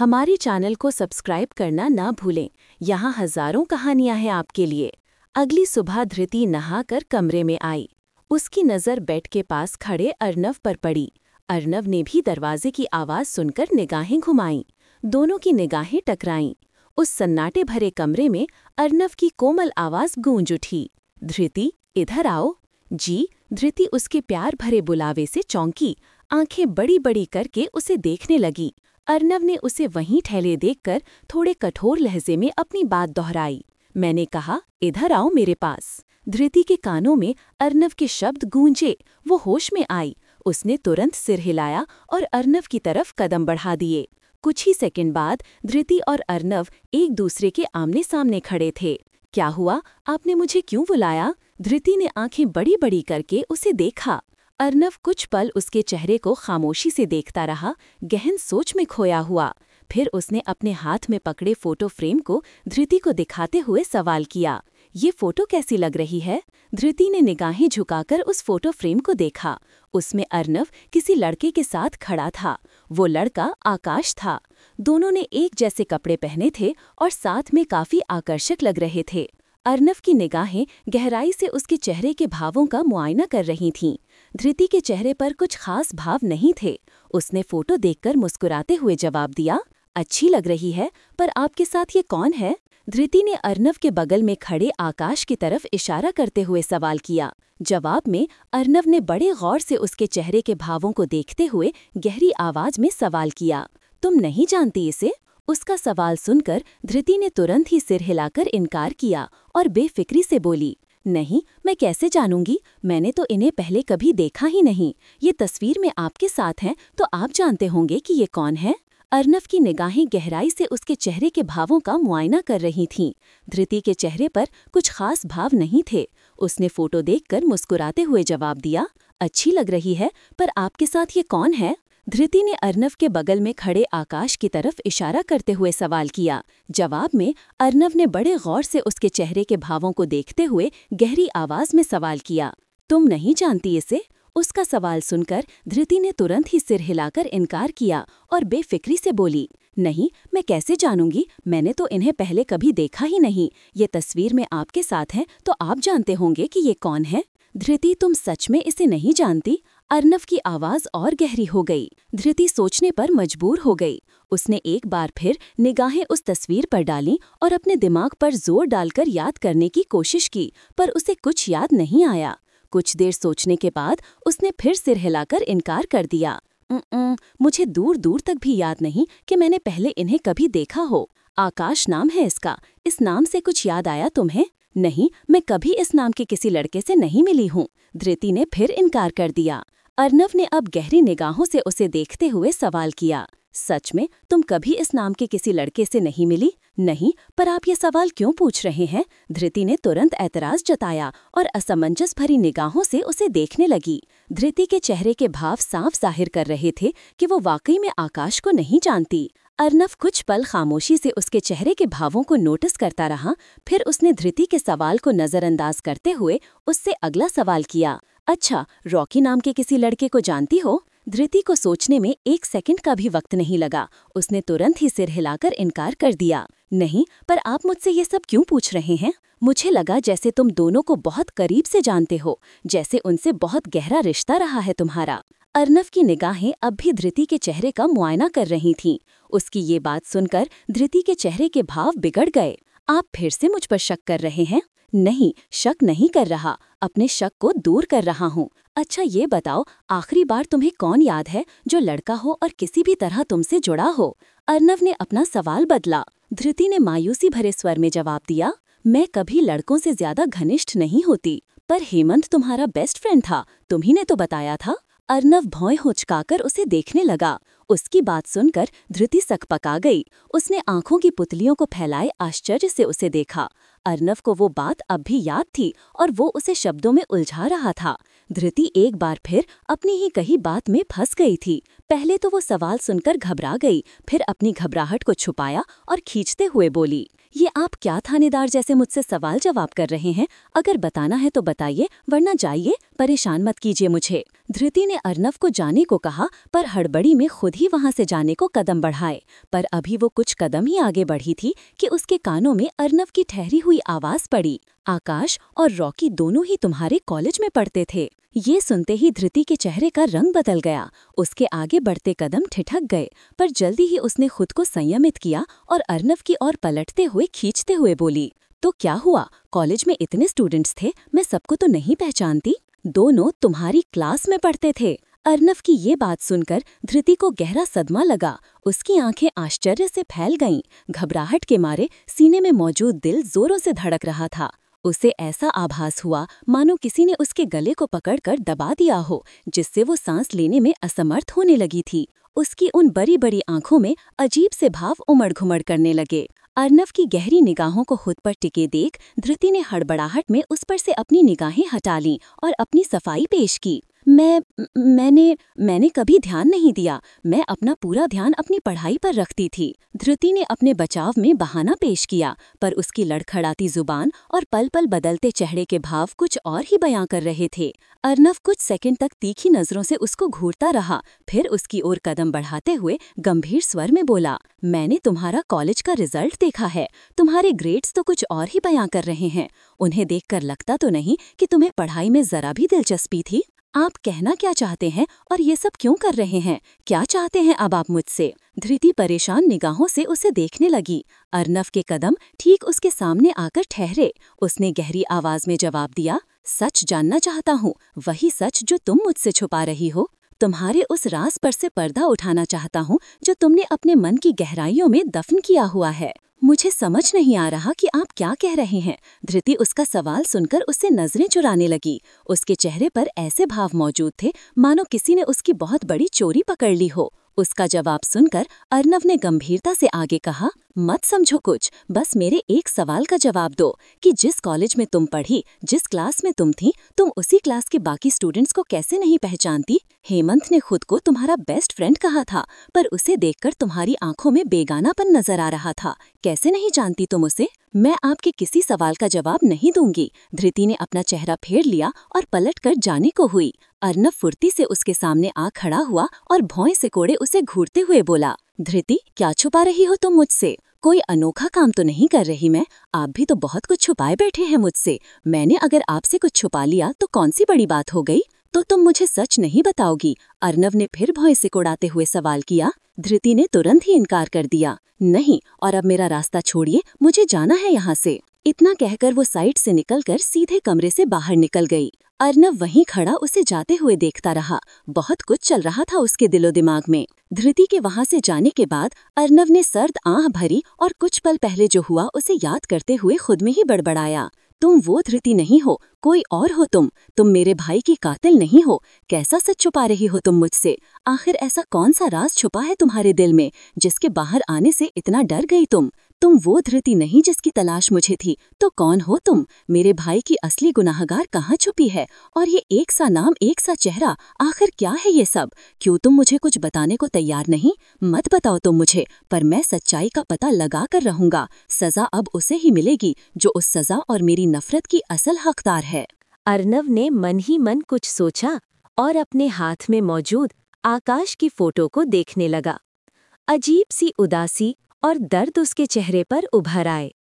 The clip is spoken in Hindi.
हमारे चैनल को सब्सक्राइब करना ना भूलें। यहाँ हजारों कहानियां हैं आपके लिए। अगली सुबह धृति नहाकर कमरे में आई। उसकी नज़र बेड के पास खड़े अर्नव पर पड़ी। अर्नव ने भी दरवाजे की आवाज़ सुनकर निगाहें घुमाईं। दोनों की निगाहें टकराईं। उस सन्नाटे भरे कमरे में अर्नव की कोमल आवाज़ गूंज उठी, धृति, इधर आओ। जी। धृति उसके प्यार भरे बुलावे से चौंकी, आंखें बड़ी बड़ी करके उसे देखने लगी। अर्नव ने उसे वहीं ठहरे देखकर थोड़े कठोर लहजे में अपनी बात दोहराई। मैंने कहा, इधर आओ मेरे पास। धृति के कानों में अर्नव के शब्द गूंजे। वो होश में आई। उसने तुरंत सिर हिलाया और अर्नव की तरफ कदम बढ़ा दिए। कुछ ही सेकंड बाद धृति और अर्नव एक दूसरे के आमने सामने खड़े थे। क्या हुआ? आपने मुझे क्यों बुलाया? धृति ने आंखें बड़ी बड़ी करके उसे देखा। अर्नव कुछ पल उसके चेहरे को खामोशी से देखता रहा, गहन सोच में खोया हुआ। फिर उसने अपने हाथ में पकड़े फोटो फ्रेम को धृति को दिखाते हुए सवाल किया, ये फोटो कैसी लग रही है? धृति ने निगाहें झुकाकर उस फोटो फ्रेम को देखा। उसमें अर्नव किसी लड़के के साथ खड़ा था। वो लड़का आकाश था। दोनों ने एक जैसे कपड़े पहने थे और साथ में काफी आकर्षक लग रहे थे। अर्नव की निगाहें गहराई से उसके चेहरे के भावों का मुआयना कर रही थीं। धृति के चेहरे पर कुछ खास भाव नहीं थे। उसने फोटो देखकर मुस्कुराते हुए जवाब दिया, अच्छी लग रही है, पर आपके साथ ये कौन है? धृति ने अर्नव के बगल में खड़े आकाश की तरफ इशारा करते हुए सवाल किया। जवाब में अर्नव ने बड़े गौर से उसके चेहरे के भावों को देखते हुए गहरी आवाज में सवाल किया, तुम नहीं जानती इसे? उसका सवाल सुनकर धृति ने तुरंत ही सिर हिलाकर इनकार किया और बेफिक्री से बोली, नहीं, मैं कैसे जानूंगी? मैंने तो इन्हें पहले कभी देखा ही नहीं। ये तस्वीर में आपके साथ हैं तो आप जानते होंगे कि ये कौन है? अर्नव की निगाहें गहराई से उसके चेहरे के भावों का मुआयना कर रही थीं। धृति के चेहरे पर कुछ खास भाव नहीं थे। उसने फोटो देखकर मुस्कुराते हुए जवाब दिया, अच्छी लग रही है, पर आपके साथ ये कौन है? धृति ने अर्नव के बगल में खड़े आकाश की तरफ इशारा करते हुए सवाल किया। जवाब में अर्नव ने बड़े गौर से उसके चेहरे के भावों को देखते हुए गहरी आवाज में सवाल किया, तुम नहीं जानती इसे? उसका सवाल सुनकर धृति ने तुरंत ही सिर हिलाकर इनकार किया और बेफिक्री से बोली, नहीं, मैं कैसे जानूंगी? मैंने तो इन्हें पहले कभी देखा ही नहीं। ये तस्वीर में आपके साथ हैं तो आप जानते होंगे कि ये कौन है। धृति, तुम सच में इसे नहीं जानती? अर्नव की आवाज और गहरी हो गई। धृति सोचने पर मजबूर हो गई। उसने एक बार फिर निगाहें उस तस्वीर पर डालीं और अपने दिमाग पर जोर डालकर याद करने की कोशिश की, पर उसे कुछ याद नहीं आया। कुछ देर सोचने के बाद उसने फिर सिर हिलाकर इनकार कर दिया, मुझे दूर दूर तक भी याद नहीं कि मैंने पहले इन्हें कभी देखा हो। आकाश नाम है इसका। इस नाम से कुछ याद आया तुम्हें? नहीं, मैं कभी इस नाम के किसी लड़के से नहीं मिली हूँ। धृति ने फिर इनकार कर दिया। अर्नव ने अब गहरी निगाहों से उसे देखते हुए सवाल किया, सच में तुम कभी इस नाम के किसी लड़के से नहीं मिली? नहीं, पर आप ये सवाल क्यों पूछ रहे हैं? धृति ने तुरंत ऐतराज जताया और असमंजस भरी निगाहों से उसे देखने लगी। धृति के चेहरे के भाव साफ जाहिर कर रहे थे कि वो वाकई में आकाश को नहीं जानती। अर्नव कुछ पल खामोशी से उसके चेहरे के भावों को नोटिस करता रहा। फिर उसने धृति के सवाल को नजरअंदाज करते हुए उससे अगला सवाल किया, अच्छा, रॉकी नाम के किसी लड़के को जानती हो? धृति को सोचने में एक सेकंड का भी वक्त नहीं लगा। उसने तुरंत ही सिर हिलाकर इनकार कर दिया, नहीं, पर आप मुझसे ये सब क्यों पूछ रहे हैं? मुझे लगा जैसे तुम दोनों को बहुत करीब से जानते हो, जैसे उनसे बहुत गहरा रिश्ता रहा है तुम्हारा। अर्नव की निगाहें अब भी धृति के चेहरे का मुआयना कर रही थीं। उसकी ये बात सुनकर धृति के चेहरे के भाव बिगड़ गए। आप फिर से मुझ पर शक कर रहे हैं? नहीं, शक नहीं कर रहा, अपने शक को दूर कर रहा हूँ। अच्छा ये बताओ, आखिरी बार तुम्हें कौन याद है जो लड़का हो और किसी भी तरह तुमसे जुड़ा हो? अर्नव ने अपना सवाल बदला। धृति ने मायूसी भरे स्वर में जवाब दिया, मैं कभी लड़कों से ज्यादा घनिष्ठ नहीं होती, पर हेमंत तुम्हारा बेस्ट फ्रेंड था, तुम्ही ने तो बताया था। अर्नव भौं हुचकाकर उसे देखने लगा। उसकी बात सुनकर धृति सकपका गई। उसने आंखों की पुतलियों को फैलाए आश्चर्य से उसे देखा। अर्नव को वो बात अब भी याद थी और वो उसे शब्दों में उलझा रहा था। धृति एक बार फिर अपनी ही कही बात में फंस गई थी। पहले तो वो सवाल सुनकर घबरा गई, फिर अपनी घबराहट को छुपाया और खींचते हुए बोली, ये आप क्या थानेदार जैसे मुझसे सवाल जवाब कर रहे हैं? अगर बताना है तो बताइए, वरना जाइए, परेशान मत कीजिए मुझे। धृति ने अर्नव को जाने को कहा, पर हड़बड़ी में खुद ही वहां से जाने को कदम बढ़ाए। पर अभी वो कुछ कदम ही आगे बढ़ी थी कि उसके कानों में अर्नव की ठहरी हुई आवाज पड़ी, आकाश और रॉकी दोनों ही तुम्हारे कॉलेज में पढ़ते थे। ये सुनते ही धृति के चेहरे का रंग बदल गया। उसके आगे बढ़ते कदम ठिठक गए, पर जल्दी ही उसने खुद को संयमित किया और अर्नव की ओर पलटते हुए खींचते हुए बोली, तो क्या हुआ, कॉलेज में इतने स्टूडेंट्स थे, मैं सबको तो नहीं पहचानती। दोनों तुम्हारी क्लास में पढ़ते थे। अर्नव की ये बात सुनकर धृति को गहरा सदमा लगा। उसकी आंखें आश्चर्य से फैल गईं। घबराहट के मारे सीने में मौजूद दिल जोरों से धड़क रहा था। उसे ऐसा आभास हुआ मानो किसी ने उसके गले को पकड़कर दबा दिया हो, जिससे वो सांस लेने में असमर्थ होने लगी थी। उसकी उन बड़ी बड़ी आंखों में अजीब से भाव उमड़ घुमड़ करने लगे। अर्नव की गहरी निगाहों को खुद पर टिके देख धृति ने हड़बड़ाहट में उस पर से अपनी निगाहें हटा लीं और अपनी सफाई पेश की। मैंने कभी ध्यान नहीं दिया। मैं अपना पूरा ध्यान अपनी पढ़ाई पर रखती थी। धृति ने अपने बचाव में बहाना पेश किया, पर उसकी लड़खड़ाती जुबान और पल पल बदलते चेहरे के भाव कुछ और ही बयां कर रहे थे। अर्नव कुछ सेकंड तक तीखी नजरों से उसको घूरता रहा, फिर उसकी ओर कदम बढ़ाते हुए गंभीर स्वर में बोला, मैंने तुम्हारा कॉलेज का रिजल्ट देखा है। तुम्हारे ग्रेड्स तो कुछ और ही बयां कर रहे हैं। उन्हें देखकर लगता तो नहीं कि तुम्हें पढ़ाई में जरा भी दिलचस्पी थी। आप कहना क्या चाहते हैं और ये सब क्यों कर रहे हैं? क्या चाहते हैं अब आप मुझसे? धृति परेशान निगाहों से उसे देखने लगी। अर्नव के कदम ठीक उसके सामने आकर ठहरे। उसने गहरी आवाज में जवाब दिया, सच जानना चाहता हूँ, वही सच जो तुम मुझसे छुपा रही हो। तुम्हारे उस राज पर से पर्दा उठाना चाहता हूँ जो तुमने अपने मन की गहराइयों में दफन किया हुआ है। मुझे समझ नहीं आ रहा कि आप क्या कह रहे हैं। धृति उसका सवाल सुनकर उससे नजरें चुराने लगी। उसके चेहरे पर ऐसे भाव मौजूद थे मानो किसी ने उसकी बहुत बड़ी चोरी पकड़ ली हो। उसका जवाब सुनकर अर्नव ने गंभीरता से आगे कहा, मत समझो कुछ, बस मेरे एक सवाल का जवाब दो कि जिस कॉलेज में तुम पढ़ी, जिस क्लास में तुम थी, तुम उसी क्लास के बाकी स्टूडेंट्स को कैसे नहीं पहचानती? हेमंत ने खुद को तुम्हारा बेस्ट फ्रेंड कहा था, पर उसे देखकर तुम्हारी आंखों में बेगानापन नजर आ रहा था। कैसे नहीं जानती तुम उसे? मैं आपके किसी सवाल का जवाब नहीं दूंगी। धृति ने अपना चेहरा फेर लिया और पलटकर जाने को हुई। अर्नव फुर्ती से उसके सामने आ खड़ा हुआ और भौं से कोड़े उसे घूरते हुए बोला, धृति, क्या छुपा रही हो तुम मुझसे? कोई अनोखा काम तो नहीं कर रही मैं। आप भी तो बहुत कुछ छुपाए बैठे हैं मुझसे। मैंने अगर आपसे कुछ छुपा लिया तो कौन सी बड़ी बात हो गई? तो तुम मुझे सच नहीं बताओगी? अर्नव ने फिर भौं से कोड़ाते हुए सवाल किया। धृति ने तुरंत ही इनकार कर दिया, नहीं, और अब मेरा रास्ता छोड़िए, मुझे जाना है यहाँ से। इतना कहकर वो साइड से निकलकर सीधे कमरे से बाहर निकल गई। अर्नव वहीं खड़ा उसे जाते हुए देखता रहा। बहुत कुछ चल रहा था उसके दिलो दिमाग में। धृति के वहां से जाने के बाद अर्नव ने सर्द आह भरी और कुछ पल पहले जो हुआ उसे याद करते हुए खुद में ही बड़बड़ाया, तुम वो धृति नहीं हो, कोई और हो तुम मेरे भाई की कातिल नहीं हो। कैसा सच छुपा रही हो तुम मुझसे? आखिर ऐसा कौन सा राज छुपा है तुम्हारे दिल में जिसके बाहर आने से इतना डर गई तुम वो धृति नहीं जिसकी तलाश मुझे थी। तो कौन हो तुम? मेरे भाई की असली गुनाहगार कहाँ छुपी है? और ये एक सा नाम, एक सा चेहरा, आखिर क्या है ये सब? क्यों तुम मुझे कुछ बताने को तैयार नहीं? मत बताओ तुम मुझे, पर मैं सच्चाई का पता लगा कर रहूंगा। सजा अब उसे ही मिलेगी जो उस सजा और मेरी नफरत की असल हकदार है। अर्नव ने मन ही मन कुछ सोचा और अपने हाथ में मौजूद आकाश की फोटो को देखने लगा। अजीब सी उदासी और दर्द उसके चेहरे पर उभर आए।